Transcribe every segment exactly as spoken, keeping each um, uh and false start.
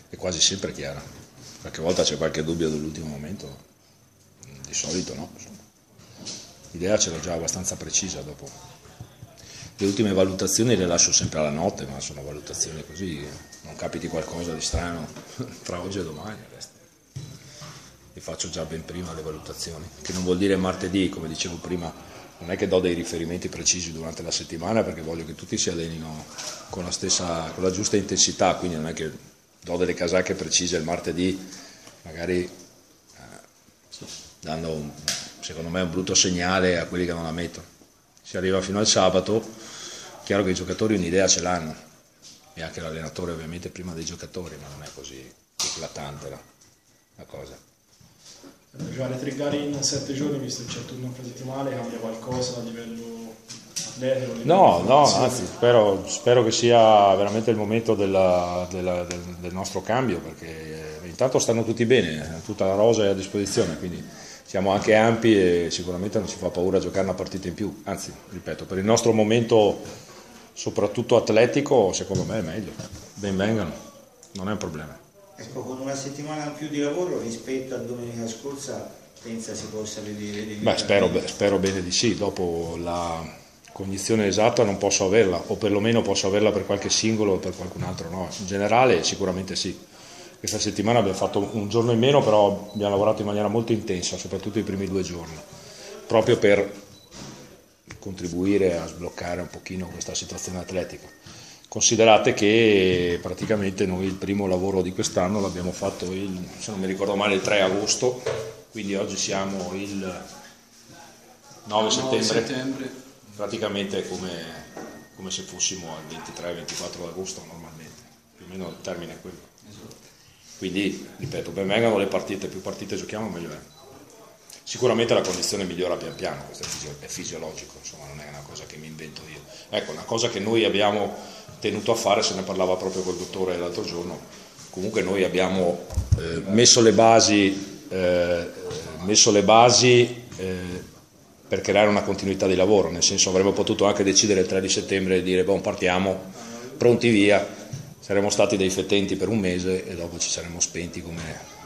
è quasi sempre chiara. Qualche volta c'è qualche dubbio dell'ultimo momento, di solito no. Insomma. L'idea ce l'ho già abbastanza precisa dopo. Le ultime valutazioni le lascio sempre alla notte, ma sono valutazioni così, non capiti qualcosa di strano tra oggi e domani. Le faccio già ben prima le valutazioni, che non vuol dire martedì, come dicevo prima, non è che do dei riferimenti precisi durante la settimana perché voglio che tutti si allenino con la stessa, con la giusta intensità, quindi non è che do delle casacche precise il martedì, magari eh, dando un, secondo me un brutto segnale a quelli che non la mettono. Si arriva fino al sabato, chiaro che i giocatori un'idea ce l'hanno e anche l'allenatore ovviamente prima dei giocatori, ma non è così eclatante la, la cosa. Per giocare tre gare in sette giorni, visto che c'è il turno infrasettimanale, cambia qualcosa a livello atletico? No, no, anzi spero, spero che sia veramente il momento della, della, del, del nostro cambio, perché intanto stanno tutti bene, tutta la rosa è a disposizione, quindi siamo anche ampi e sicuramente non ci fa paura giocare una partita in più, anzi, ripeto, per il nostro momento soprattutto atletico secondo me è meglio, ben vengano, non è un problema. Ecco, con una settimana in più di lavoro rispetto a domenica scorsa pensa si possa vedere dei Beh, spero, spero bene di sì, dopo la cognizione esatta non posso averla, o perlomeno posso averla per qualche singolo o per qualcun altro no, in generale sicuramente sì. Questa settimana abbiamo fatto un giorno in meno, però abbiamo lavorato in maniera molto intensa, soprattutto i primi due giorni, proprio per contribuire a sbloccare un pochino questa situazione atletica. Considerate che praticamente noi il primo lavoro di quest'anno l'abbiamo fatto, il, se non mi ricordo male, il tre agosto, quindi oggi siamo il nove settembre, praticamente come, come se fossimo al ventitré ventiquattro agosto normalmente, più o meno il termine è quello. Quindi, ripeto, ben vengano le partite, più partite giochiamo meglio è. Sicuramente la condizione migliora pian piano, questo è fisiologico, insomma non è una cosa che mi invento io. Ecco, una cosa che noi abbiamo tenuto a fare, se ne parlava proprio col dottore l'altro giorno, comunque noi abbiamo eh, messo le basi, eh, messo le basi eh, per creare una continuità di lavoro, nel senso avremmo potuto anche decidere il tre di settembre e dire, boh, partiamo, pronti via, saremmo stati dei fetenti per un mese e dopo ci saremmo spenti come,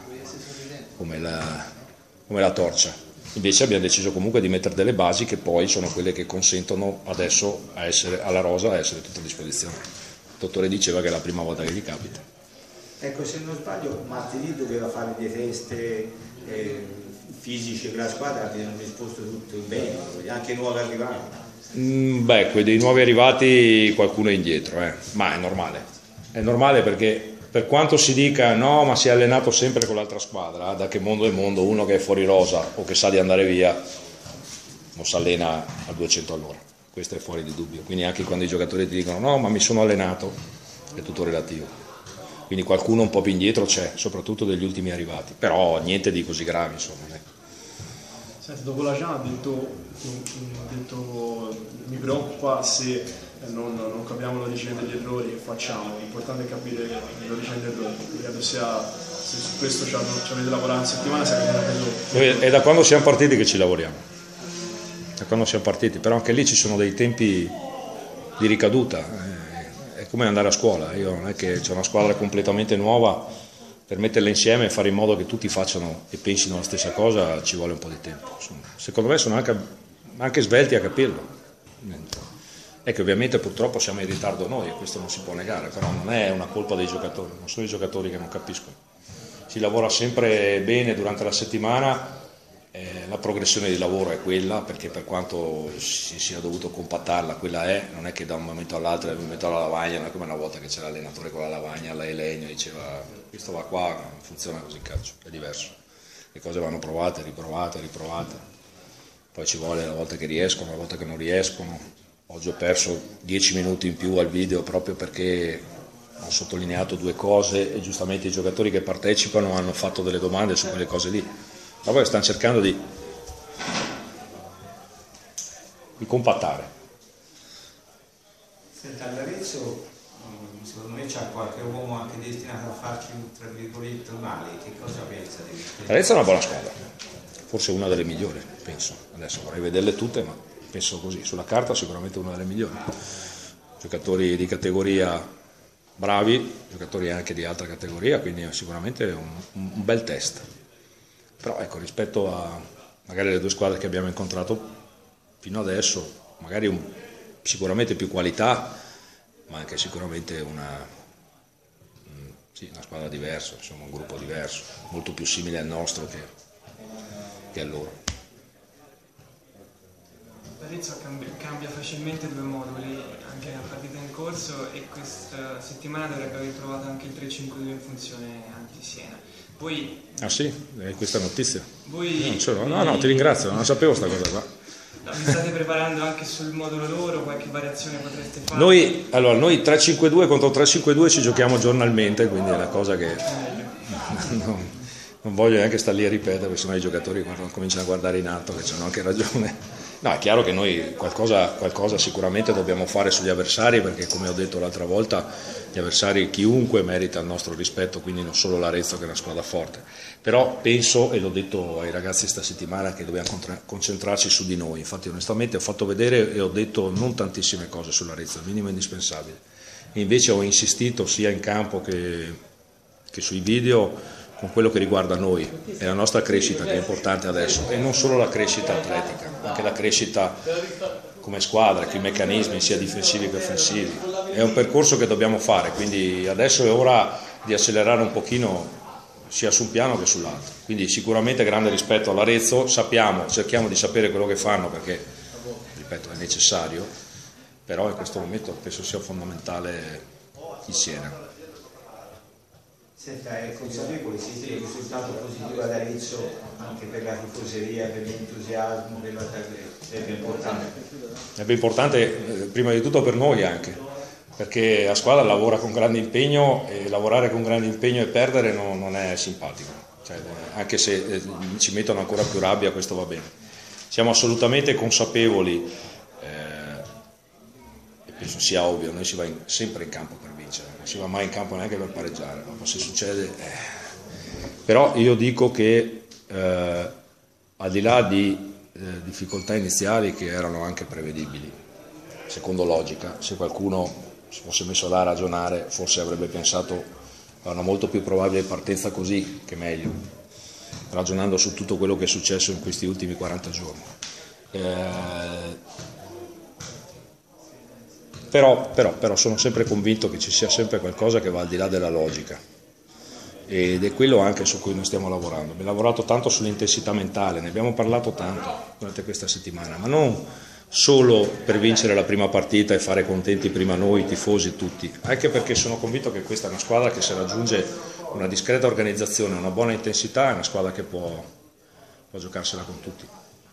come, la, come la torcia. Invece abbiamo deciso comunque di mettere delle basi che poi sono quelle che consentono adesso a essere, alla rosa a essere tutta a disposizione. Il dottore diceva che è la prima volta che gli capita. Ecco, se non sbaglio, martedì doveva fare dei test eh, fisici per la squadra, ti hanno risposto tutto bene, anche i nuovi arrivati. Mm, beh, quei dei nuovi arrivati qualcuno è indietro, eh. Ma è normale. È normale perché per quanto si dica no, ma si è allenato sempre con l'altra squadra, da che mondo è mondo, uno che è fuori rosa o che sa di andare via non si allena a duecento all'ora, questo è fuori di dubbio. Quindi anche quando i giocatori ti dicono no, ma mi sono allenato, è tutto relativo. Quindi qualcuno un po' più indietro c'è, soprattutto degli ultimi arrivati, però niente di così grave, insomma. Senti, dopo la Jean ha detto, ha detto mi preoccupa se non, non capiamo l'origine degli errori che facciamo, l'importante è capire l'origine degli errori. Credo sia, se su questo ci avete lavorato in settimana, se avete... È da quando siamo partiti che ci lavoriamo, da quando siamo partiti, però anche lì ci sono dei tempi di ricaduta, è come andare a scuola, io non è che c'è una squadra completamente nuova, per metterla insieme e fare in modo che tutti facciano e pensino la stessa cosa ci vuole un po' di tempo. Insomma, secondo me sono anche, anche svelti a capirlo. È che ovviamente purtroppo siamo in ritardo noi, e questo non si può negare, però non è una colpa dei giocatori, non sono i giocatori che non capiscono. Si lavora sempre bene durante la settimana, eh, la progressione di lavoro è quella, perché per quanto si sia dovuto compattarla, quella è, non è che da un momento all'altro mi metto alla lavagna, non è come una volta che c'era l'allenatore con la lavagna, la Elenio diceva questo va qua, non funziona così il calcio, è diverso. Le cose vanno provate, riprovate, riprovate, poi ci vuole una volta che riescono, una volta che non riescono. Oggi ho perso dieci minuti in più al video proprio perché ho sottolineato due cose e giustamente i giocatori che partecipano hanno fatto delle domande su quelle cose lì. Ma poi stanno cercando di, di compattare. Senta, l'Arezzo secondo me c'ha qualche uomo anche destinato a farci tra virgolette male, che cosa pensa di questo? L'Arezzo è una buona squadra, forse una delle migliori, penso. Adesso vorrei vederle tutte, ma penso così, sulla carta sicuramente una delle migliori. Giocatori di categoria bravi, giocatori anche di altra categoria, quindi è sicuramente un, un bel test. Però ecco, rispetto a magari le due squadre che abbiamo incontrato fino adesso, magari un, sicuramente più qualità, ma anche sicuramente una, sì, una squadra diversa, insomma un gruppo diverso, molto più simile al nostro che, che a loro. L'Arezzo cambia, cambia facilmente due moduli anche nella partita in corso e questa settimana dovrebbe aver trovato anche il tre cinque due in funzione anti-Siena. Voi, ah sì? È questa notizia? Voi, no, no, no, ti ringrazio, non sapevo sta cosa qua. Vi state preparando anche sul modulo loro? Qualche variazione potreste fare? Noi, allora, noi tre cinque due contro tre cinque due ci giochiamo giornalmente, quindi è una cosa che non, non voglio neanche stare lì a ripetere, perché sennò i giocatori guardano, cominciano a guardare in alto, che hanno anche ragione. No, è chiaro che noi qualcosa, qualcosa sicuramente dobbiamo fare sugli avversari, perché come ho detto l'altra volta, gli avversari, chiunque merita il nostro rispetto, quindi non solo l'Arezzo che è una squadra forte. Però penso, e l'ho detto ai ragazzi sta settimana, che dobbiamo concentrarci su di noi. Infatti onestamente ho fatto vedere e ho detto non tantissime cose sull'Arezzo, il minimo indispensabile. E invece ho insistito sia in campo che, che sui video con quello che riguarda noi e la nostra crescita, che è importante adesso, e non solo la crescita atletica, anche la crescita come squadra, che i meccanismi sia difensivi che offensivi. È un percorso che dobbiamo fare, quindi adesso è ora di accelerare un pochino sia su un piano che sull'altro. Quindi sicuramente grande rispetto all'Arezzo, sappiamo, cerchiamo di sapere quello che fanno, perché ripeto è necessario, però in questo momento penso sia fondamentale il Siena. Senta, è consapevole, siete il risultato positivo ad Arezzo anche per la tifoseria, per l'entusiasmo, per la... è più importante? È più importante eh, prima di tutto per noi anche, perché la squadra lavora con grande impegno e lavorare con grande impegno e perdere non, non è simpatico, cioè, anche se eh, ci mettono ancora più rabbia, questo va bene. Siamo assolutamente consapevoli, eh, e penso sia ovvio, noi si va in, sempre in campo per vincere, non si va mai in campo neanche per pareggiare, ma se succede... Eh. Però io dico che eh, al di là di eh, difficoltà iniziali che erano anche prevedibili, secondo logica, se qualcuno si fosse messo là a ragionare forse avrebbe pensato a una molto più probabile partenza così che meglio, ragionando su tutto quello che è successo in questi ultimi quaranta giorni. Eh, però, però, però sono sempre convinto che ci sia sempre qualcosa che va al di là della logica, ed è quello anche su cui noi stiamo lavorando. Abbiamo lavorato tanto sull'intensità mentale, ne abbiamo parlato tanto durante questa settimana, ma non solo per vincere la prima partita e fare contenti prima noi, i tifosi, tutti, anche perché sono convinto che questa è una squadra che, se raggiunge una discreta organizzazione, una buona intensità, è una squadra che può, può giocarsela con tutti.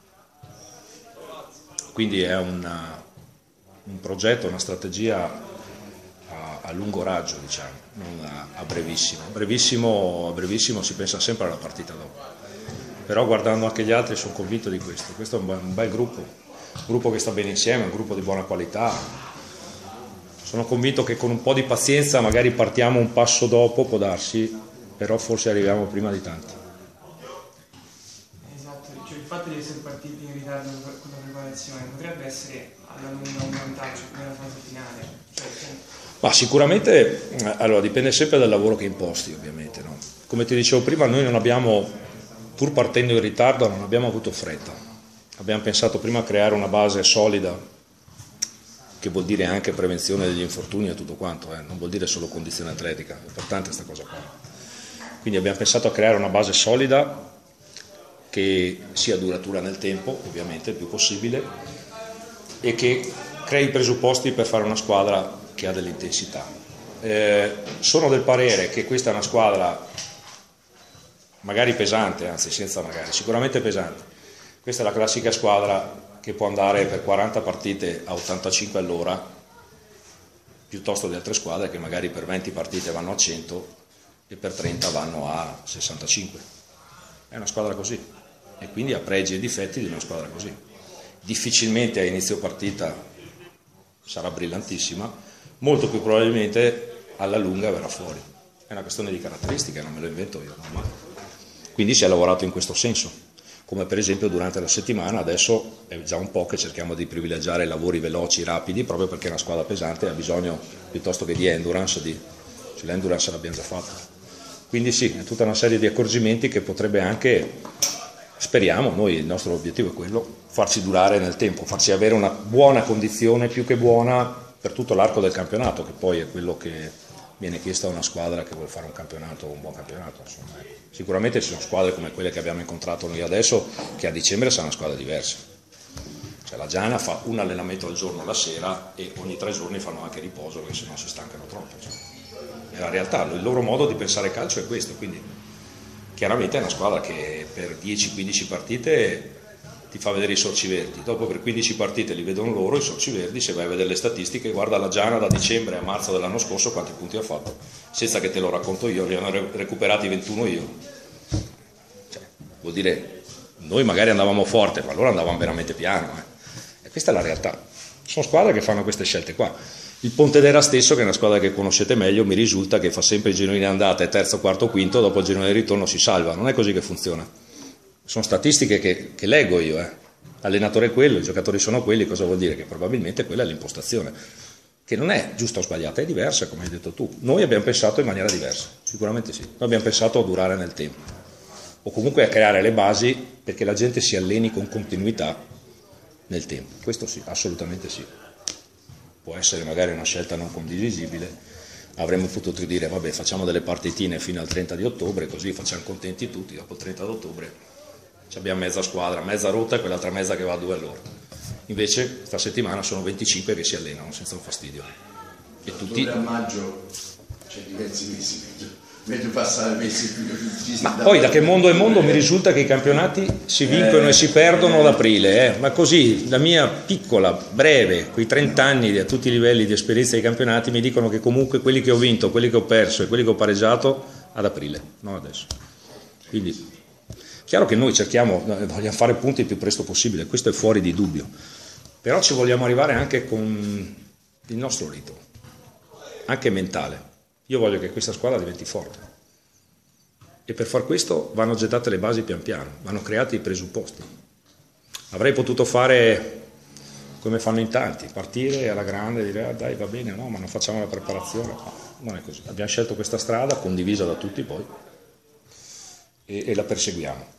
Quindi è una, un progetto, una strategia a, a lungo raggio, diciamo, non a, a brevissimo. A brevissimo. A brevissimo si pensa sempre alla partita dopo, però guardando anche gli altri sono convinto di questo. Questo è un bel, un bel gruppo. Un gruppo che sta bene insieme, un gruppo di buona qualità. Sono convinto che con un po' di pazienza magari partiamo un passo dopo, può darsi, però forse arriviamo prima di tanti. Esatto, cioè il fatto di essere partiti in ritardo con la preparazione potrebbe essere alla lunga un vantaggio nella fase finale? Cioè, Ma sicuramente, allora, dipende sempre dal lavoro che imposti, ovviamente, no? Come ti dicevo prima, noi non abbiamo, pur partendo in ritardo, non abbiamo avuto fretta. Abbiamo pensato prima a creare una base solida, che vuol dire anche prevenzione degli infortuni e tutto quanto, eh? Non vuol dire solo condizione atletica, è importante questa cosa qua. Quindi abbiamo pensato a creare una base solida che sia duratura nel tempo, ovviamente il più possibile, e che crei i presupposti per fare una squadra che ha dell'intensità. Eh, sono del parere che questa è una squadra magari pesante, anzi senza magari, sicuramente pesante. Questa è la classica squadra che può andare per quaranta partite a ottantacinque all'ora, piuttosto di altre squadre che magari per venti partite vanno a cento e per trenta vanno a sessantacinque. È una squadra così, e quindi ha pregi e difetti di una squadra così. Difficilmente a inizio partita sarà brillantissima, molto più probabilmente alla lunga verrà fuori. È una questione di caratteristiche, non me lo invento io. Quindi si è lavorato in questo senso. Come per esempio durante la settimana, adesso è già un po' che cerchiamo di privilegiare lavori veloci, rapidi, proprio perché una squadra pesante ha bisogno, piuttosto che di endurance, di cioè, l'endurance l'abbiamo già fatta. Quindi sì, è tutta una serie di accorgimenti che potrebbe anche, speriamo, noi il nostro obiettivo è quello, farci durare nel tempo, farci avere una buona condizione, più che buona, per tutto l'arco del campionato, che poi è quello che viene chiesto a una squadra che vuole fare un campionato, un buon campionato. Insomma. Sicuramente ci sono squadre come quelle che abbiamo incontrato noi adesso, che a dicembre saranno squadre diverse. Cioè, la Giana fa un allenamento al giorno la sera e ogni tre giorni fanno anche riposo, perché sennò si stancano troppo. Cioè. È la realtà, il loro modo di pensare calcio è questo, quindi chiaramente è una squadra che per dieci quindici partite ti fa vedere i sorci verdi, dopo per quindici partite li vedono loro i sorci verdi, se vai a vedere le statistiche guarda la Giana da dicembre a marzo dell'anno scorso quanti punti ha fatto, senza che te lo racconto io, li hanno recuperati ventuno io, cioè, vuol dire noi magari andavamo forte ma loro andavamo veramente piano, eh. E questa è la realtà, sono squadre che fanno queste scelte qua. Il Pontedera stesso, che è una squadra che conoscete meglio, mi risulta che fa sempre i gironi di andata e terzo, quarto, quinto, dopo il girone di ritorno si salva, non è così che funziona. Sono statistiche che, che leggo io, eh. L'allenatore è quello, i giocatori sono quelli, cosa vuol dire? Che probabilmente quella è l'impostazione, che non è giusta o sbagliata, è diversa come hai detto tu. Noi abbiamo pensato in maniera diversa, sicuramente sì, noi abbiamo pensato a durare nel tempo, o comunque a creare le basi perché la gente si alleni con continuità nel tempo, questo sì, assolutamente sì. Può essere magari una scelta non condivisibile, avremmo potuto dire vabbè facciamo delle partitine fino al trenta di ottobre così facciamo contenti tutti, dopo il trenta di ottobre abbiamo mezza squadra, mezza rotta e quell'altra mezza che va a due all'ora. Invece questa settimana sono venticinque che si allenano senza un fastidio. E tutti... a maggio c'è diversi mesi, meglio passare mesi più difficili. Ma poi da che mondo è mondo mi risulta che i campionati si vincono eh, e si perdono eh. ad aprile, eh. Ma così la mia piccola, breve, quei trenta anni a tutti i livelli di esperienza dei campionati mi dicono che comunque quelli che ho vinto, quelli che ho perso e quelli che ho pareggiato ad aprile, non adesso. Quindi chiaro che noi cerchiamo, vogliamo fare punti il più presto possibile, questo è fuori di dubbio, però ci vogliamo arrivare anche con il nostro ritmo, anche mentale. Io voglio che questa squadra diventi forte e per far questo vanno gettate le basi pian piano, vanno creati i presupposti. Avrei potuto fare come fanno in tanti, partire alla grande e dire ah, dai va bene, no, ma non facciamo la preparazione, no, non è così. Abbiamo scelto questa strada condivisa da tutti poi e, e la perseguiamo.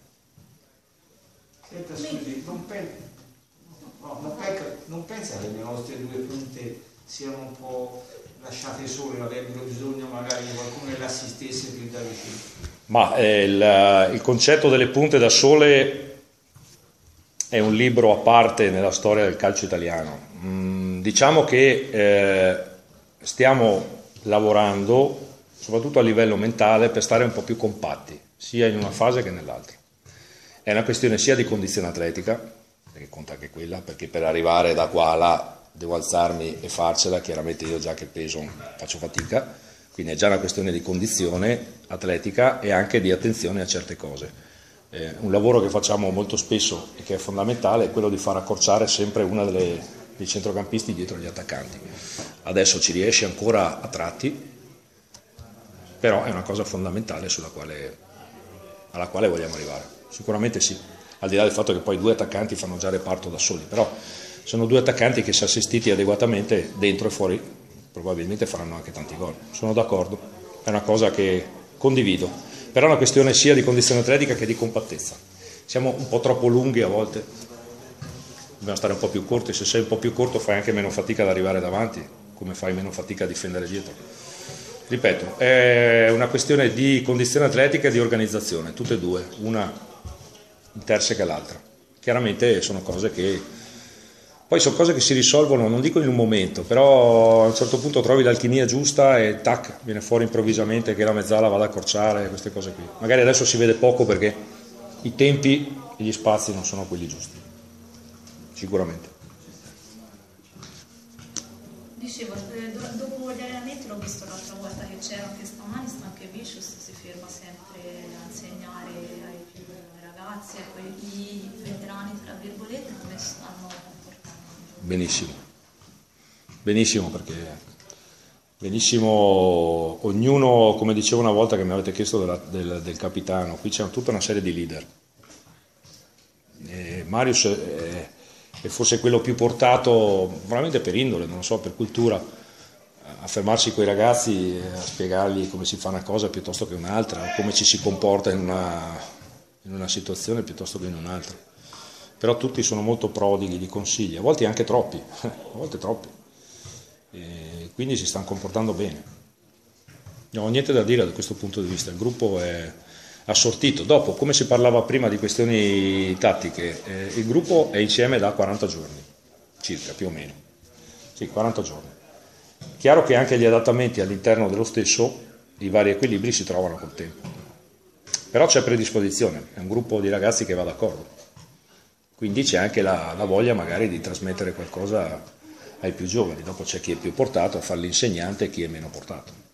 Senta, scusi, non, pen... no, non, pensa, non pensa che le nostre due punte siano un po' lasciate sole, avrebbero bisogno magari di qualcuno che le assistesse più da vicino? Ma eh, il, il concetto delle punte da sole è un libro a parte nella storia del calcio italiano. Mm, diciamo che eh, stiamo lavorando soprattutto a livello mentale per stare un po' più compatti, sia in una fase che nell'altra. È una questione sia di condizione atletica, perché conta anche quella, perché per arrivare da qua a là devo alzarmi e farcela, chiaramente io già che peso faccio fatica, quindi è già una questione di condizione atletica e anche di attenzione a certe cose. Eh, un lavoro che facciamo molto spesso e che è fondamentale è quello di far accorciare sempre una delle, dei centrocampisti dietro gli attaccanti. Adesso ci riesce ancora a tratti, però è una cosa fondamentale sulla quale, alla quale vogliamo arrivare. Sicuramente sì, al di là del fatto che poi due attaccanti fanno già reparto da soli, però sono due attaccanti che se assistiti adeguatamente dentro e fuori probabilmente faranno anche tanti gol. Sono d'accordo, è una cosa che condivido, però è una questione sia di condizione atletica che di compattezza. Siamo un po' troppo lunghi a volte, dobbiamo stare un po' più corti, se sei un po' più corto fai anche meno fatica ad arrivare davanti, come fai meno fatica a difendere dietro. Ripeto, è una questione di condizione atletica e di organizzazione, tutte e due, una interseca l'altra. Chiaramente sono cose che poi sono cose che si risolvono, non dico in un momento, però a un certo punto trovi l'alchimia giusta e tac, viene fuori improvvisamente che la mezzala vada a accorciare, queste cose qui. Magari adesso si vede poco perché i tempi e gli spazi non sono quelli giusti, sicuramente. Dicevo, dopo gli allenamenti l'ho visto l'altra volta che c'era anche stamani, sta anche Vicious, si ferma sempre a insegnare ai più ragazzi, a quelli veterani tra virgolette, come stanno comportando. Benissimo, benissimo perché benissimo ognuno, come dicevo una volta che mi avete chiesto della, del, del capitano, qui c'è tutta una serie di leader. E Marius è, è forse quello più portato, veramente per indole, non lo so, per cultura, a fermarsi con i ragazzi e a spiegargli come si fa una cosa piuttosto che un'altra, o come ci si comporta in una, in una situazione piuttosto che in un'altra. Però tutti sono molto prodighi di consigli, a volte anche troppi, a volte troppi, e quindi si stanno comportando bene. Non ho niente da dire da questo punto di vista, il gruppo è assortito. Dopo, come si parlava prima di questioni tattiche, eh, il gruppo è insieme da quaranta giorni, circa, più o meno, sì, quaranta giorni. Chiaro che anche gli adattamenti all'interno dello stesso, i vari equilibri si trovano col tempo, però c'è predisposizione, è un gruppo di ragazzi che va d'accordo, quindi c'è anche la, la voglia magari di trasmettere qualcosa ai più giovani. Dopo c'è chi è più portato a fare l'insegnante e chi è meno portato.